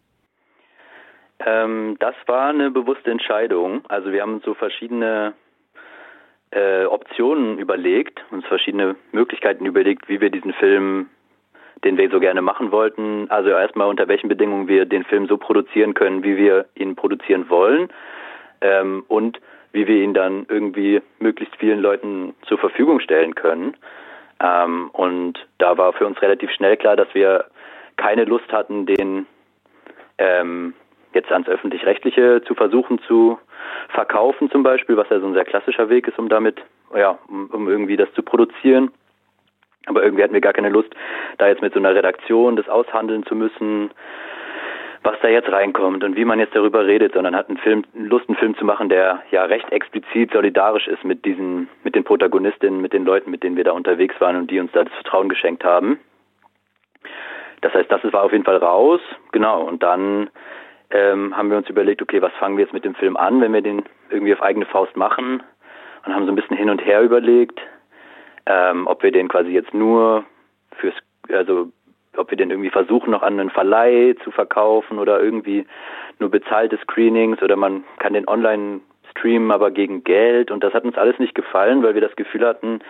Das war eine bewusste Entscheidung. Also wir haben uns so verschiedene Optionen überlegt, uns verschiedene Möglichkeiten überlegt, wie wir diesen Film, den wir so gerne machen wollten, also erstmal unter welchen Bedingungen wir den Film so produzieren können, wie wir ihn produzieren wollen, und wie wir ihn dann irgendwie möglichst vielen Leuten zur Verfügung stellen können. Und da war für uns relativ schnell klar, dass wir keine Lust hatten, den jetzt ans Öffentlich-Rechtliche zu versuchen zu verkaufen zum Beispiel, was ja so ein sehr klassischer Weg ist, um damit, um irgendwie das zu produzieren. Aber irgendwie hatten wir gar keine Lust, da jetzt mit so einer Redaktion das aushandeln zu müssen, was da jetzt reinkommt und wie man jetzt darüber redet, sondern hatten Lust, einen Film zu machen, der ja recht explizit solidarisch ist mit den Protagonistinnen, mit den Leuten, mit denen wir da unterwegs waren und die uns da das Vertrauen geschenkt haben. Das heißt, das war auf jeden Fall raus, genau, und dann haben wir uns überlegt, okay, was fangen wir jetzt mit dem Film an, wenn wir den irgendwie auf eigene Faust machen, und haben so ein bisschen hin und her überlegt, ob wir den quasi jetzt nur ob wir den irgendwie versuchen, noch an einen Verleih zu verkaufen oder irgendwie nur bezahlte Screenings, oder man kann den online streamen, aber gegen Geld, und das hat uns alles nicht gefallen, weil wir das Gefühl hatten,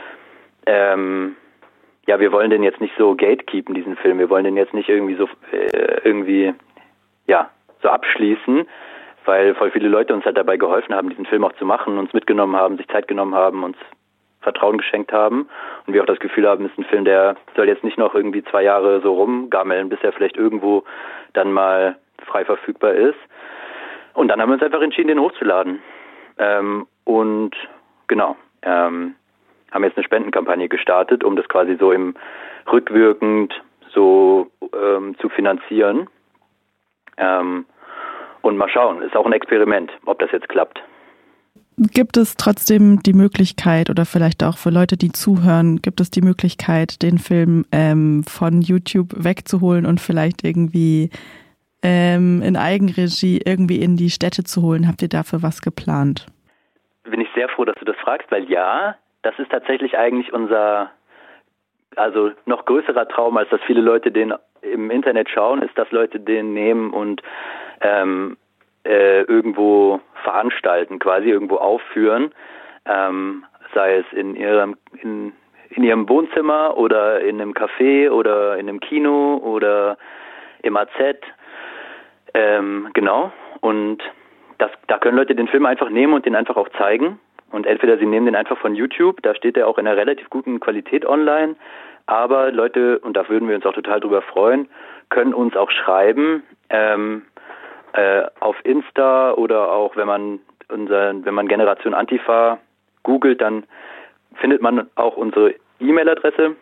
wir wollen den jetzt nicht so gatekeepen, diesen Film, wir wollen den jetzt nicht irgendwie so so abschließen, weil voll viele Leute uns halt dabei geholfen haben, diesen Film auch zu machen, uns mitgenommen haben, sich Zeit genommen haben, uns Vertrauen geschenkt haben und wir auch das Gefühl haben, es ist ein Film, der soll jetzt nicht noch irgendwie 2 Jahre so rumgammeln, bis er vielleicht irgendwo dann mal frei verfügbar ist. Und dann haben wir uns einfach entschieden, den hochzuladen. Und genau, haben jetzt eine Spendenkampagne gestartet, um das quasi so im rückwirkend so zu finanzieren. Und mal schauen, ist auch ein Experiment, ob das jetzt klappt. Gibt es trotzdem die Möglichkeit oder vielleicht auch für Leute, die zuhören, gibt es die Möglichkeit, den Film von YouTube wegzuholen und vielleicht irgendwie in Eigenregie irgendwie in die Städte zu holen? Habt ihr dafür was geplant? Bin ich sehr froh, dass du das fragst, weil ja, das ist tatsächlich eigentlich unser, also noch größerer Traum, als dass viele Leute den im Internet schauen, ist, dass Leute den nehmen und irgendwo veranstalten, quasi irgendwo aufführen, sei es in ihrem Wohnzimmer oder in einem Café oder in einem Kino oder im AZ. Genau. Und da können Leute den Film einfach nehmen und den einfach auch zeigen. Und entweder sie nehmen den einfach von YouTube, da steht er auch in einer relativ guten Qualität online, aber Leute, und da würden wir uns auch total drüber freuen, können uns auch schreiben, auf Insta oder auch wenn man Generation Antifa googelt, dann findet man auch unsere E-Mail-Adresse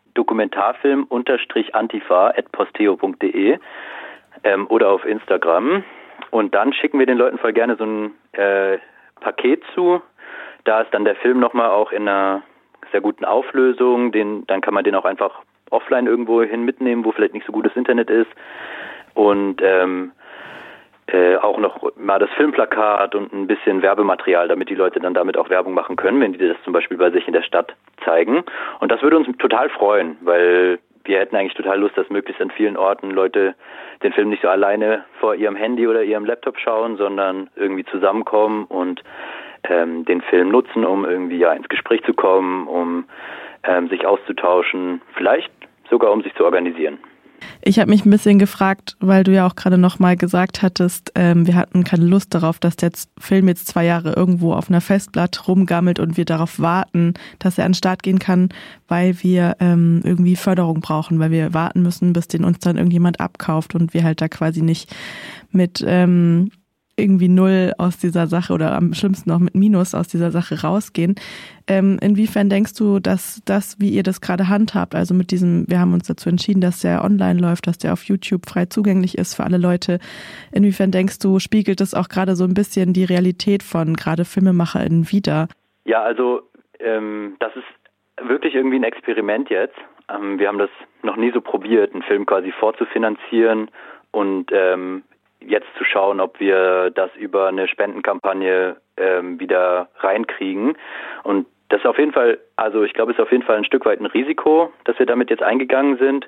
dokumentarfilm_antifa@posteo.de oder auf Instagram. Und dann schicken wir den Leuten voll gerne so ein Paket zu. Da ist dann der Film nochmal auch in einer sehr guten Auflösung. Dann kann man den auch einfach offline irgendwo hin mitnehmen, wo vielleicht nicht so gutes Internet ist. Und auch noch mal das Filmplakat und ein bisschen Werbematerial, damit die Leute dann damit auch Werbung machen können, wenn die das zum Beispiel bei sich in der Stadt zeigen. Und das würde uns total freuen, weil wir hätten eigentlich total Lust, dass möglichst an vielen Orten Leute den Film nicht so alleine vor ihrem Handy oder ihrem Laptop schauen, sondern irgendwie zusammenkommen und den Film nutzen, um irgendwie ins Gespräch zu kommen, um sich auszutauschen, vielleicht sogar um sich zu organisieren. Ich habe mich ein bisschen gefragt, weil du ja auch gerade nochmal gesagt hattest, wir hatten keine Lust darauf, dass der Film jetzt 2 Jahre irgendwo auf einer Festplatte rumgammelt und wir darauf warten, dass er an den Start gehen kann, weil wir irgendwie Förderung brauchen, weil wir warten müssen, bis den uns dann irgendjemand abkauft und wir halt da quasi nicht mit irgendwie 0 aus dieser Sache oder am schlimmsten noch mit Minus aus dieser Sache rausgehen. Inwiefern denkst du, dass das, wie ihr das gerade handhabt, also mit diesem, wir haben uns dazu entschieden, dass der online läuft, dass der auf YouTube frei zugänglich ist für alle Leute, inwiefern denkst du, spiegelt das auch gerade so ein bisschen die Realität von gerade FilmemacherInnen wider? Ja, also das ist wirklich irgendwie ein Experiment jetzt. Wir haben das noch nie so probiert, einen Film quasi vorzufinanzieren und jetzt zu schauen, ob wir das über eine Spendenkampagne wieder reinkriegen. Und das ist auf jeden Fall, also ich glaube, es ist auf jeden Fall ein Stück weit ein Risiko, dass wir damit jetzt eingegangen sind.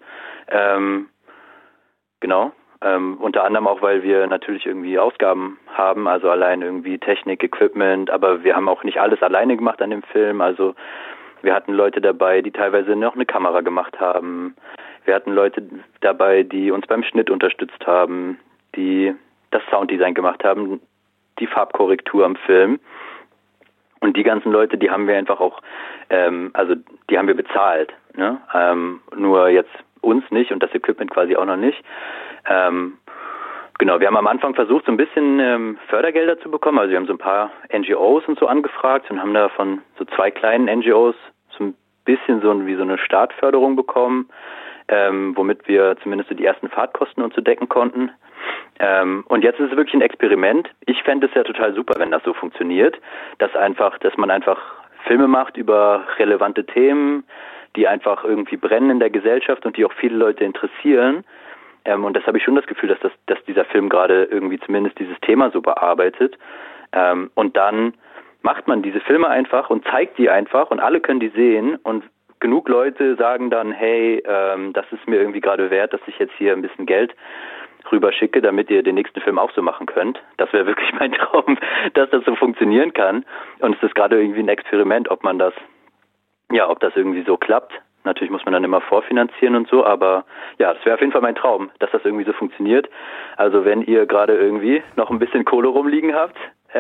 Genau. Unter anderem auch, weil wir natürlich irgendwie Ausgaben haben, also allein irgendwie Technik, Equipment, aber wir haben auch nicht alles alleine gemacht an dem Film. Also wir hatten Leute dabei, die teilweise noch eine Kamera gemacht haben. Wir hatten Leute dabei, die uns beim Schnitt unterstützt haben, die das Sounddesign gemacht haben, die Farbkorrektur am Film. Und die ganzen Leute, die haben wir einfach auch, also die haben wir bezahlt, ne? Nur jetzt uns nicht und das Equipment quasi auch noch nicht. Genau, wir haben am Anfang versucht, so ein bisschen Fördergelder zu bekommen. Also wir haben so ein paar NGOs und so angefragt und haben da von so 2 kleinen NGOs so ein bisschen wie so eine Startförderung bekommen, womit wir zumindest so die ersten Fahrtkosten und so decken konnten. Und jetzt ist es wirklich ein Experiment. Ich fände es ja total super, wenn das so funktioniert, dass man einfach Filme macht über relevante Themen, die einfach irgendwie brennen in der Gesellschaft und die auch viele Leute interessieren. Und das habe ich schon das Gefühl, dass dieser Film gerade irgendwie zumindest dieses Thema so bearbeitet. Und dann macht man diese Filme einfach und zeigt die einfach und alle können die sehen und genug Leute sagen dann, hey, das ist mir irgendwie gerade wert, dass ich jetzt hier ein bisschen Geld rüberschicke, damit ihr den nächsten Film auch so machen könnt. Das wäre wirklich mein Traum, dass das so funktionieren kann. Und es ist gerade irgendwie ein Experiment, ob das irgendwie so klappt. Natürlich muss man dann immer vorfinanzieren und so, aber ja, das wäre auf jeden Fall mein Traum, dass das irgendwie so funktioniert. Also wenn ihr gerade irgendwie noch ein bisschen Kohle rumliegen habt,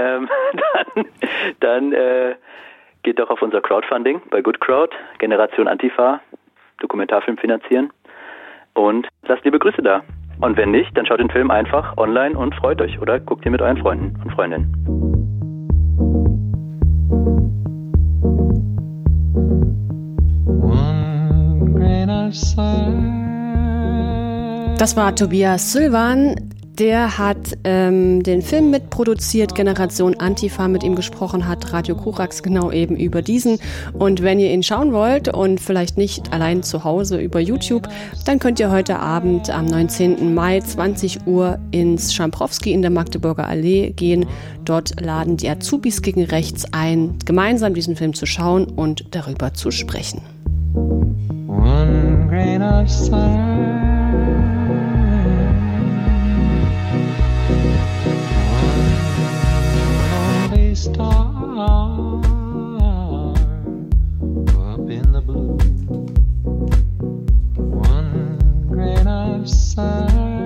dann geht doch auf unser Crowdfunding bei Good Crowd, Generation Antifa, Dokumentarfilm finanzieren und lasst liebe Grüße da. Und wenn nicht, dann schaut den Film einfach online und freut euch oder guckt ihn mit euren Freunden und Freundinnen. Das war Tobias Sylvan. Der hat den Film mitproduziert, Generation Antifa, mit ihm gesprochen hat Radio Korax genau eben über diesen. Und wenn ihr ihn schauen wollt und vielleicht nicht allein zu Hause über YouTube, dann könnt ihr heute Abend am 19. Mai 20 Uhr ins Schamprowski in der Magdeburger Allee gehen. Dort laden die Azubis gegen Rechts ein, gemeinsam diesen Film zu schauen und darüber zu sprechen. One grain of sand. Star up in the blue, one grain of sand,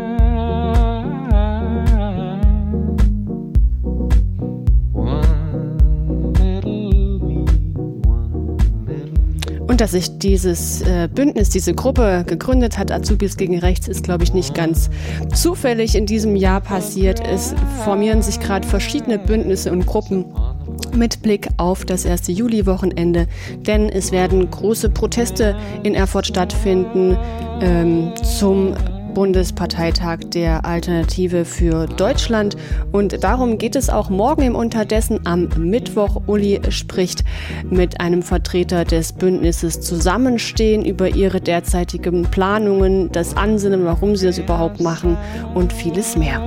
one little me, one little. Und dass sich dieses Bündnis, diese Gruppe gegründet hat, Azubis gegen Rechts, ist, glaube ich, nicht ganz zufällig in diesem Jahr passiert. Es formieren sich gerade verschiedene Bündnisse und Gruppen mit Blick auf das 1. Juli-Wochenende, denn es werden große Proteste in Erfurt stattfinden zum Bundesparteitag der Alternative für Deutschland. Und darum geht es auch morgen im Unterdessen am Mittwoch. Uli spricht mit einem Vertreter des Bündnisses Zusammenstehen über ihre derzeitigen Planungen, das Ansinnen, warum sie das überhaupt machen und vieles mehr.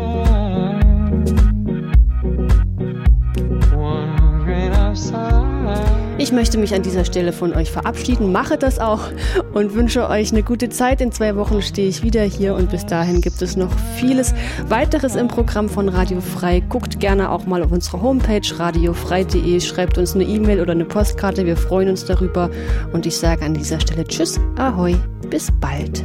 Ich möchte mich an dieser Stelle von euch verabschieden, mache das auch und wünsche euch eine gute Zeit. In 2 Wochen stehe ich wieder hier und bis dahin gibt es noch vieles weiteres im Programm von Radio Frei. Guckt gerne auch mal auf unsere Homepage radiofrei.de, schreibt uns eine E-Mail oder eine Postkarte, wir freuen uns darüber und ich sage an dieser Stelle Tschüss, Ahoi, bis bald.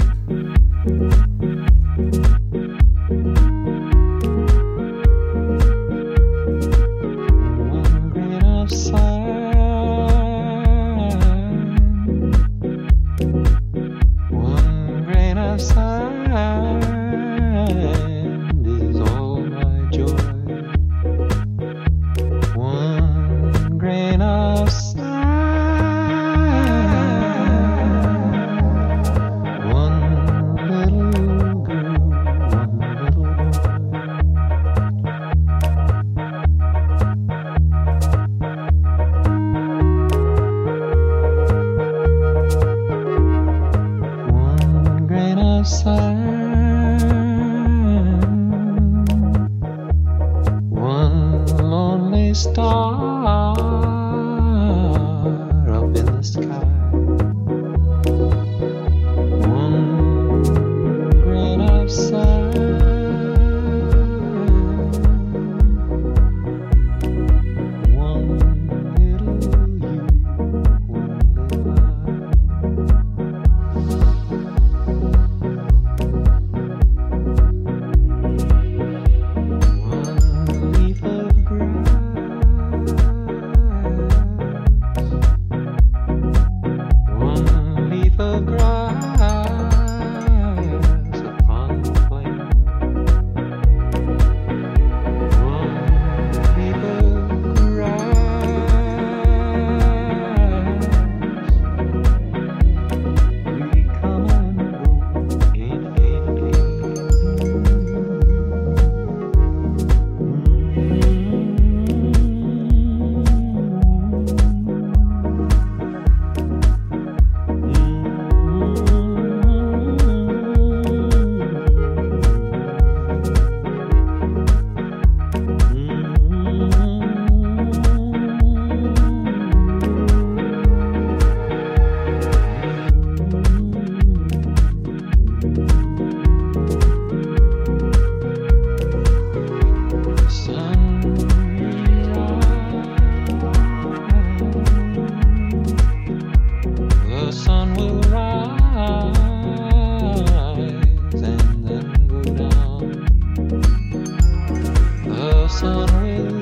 one will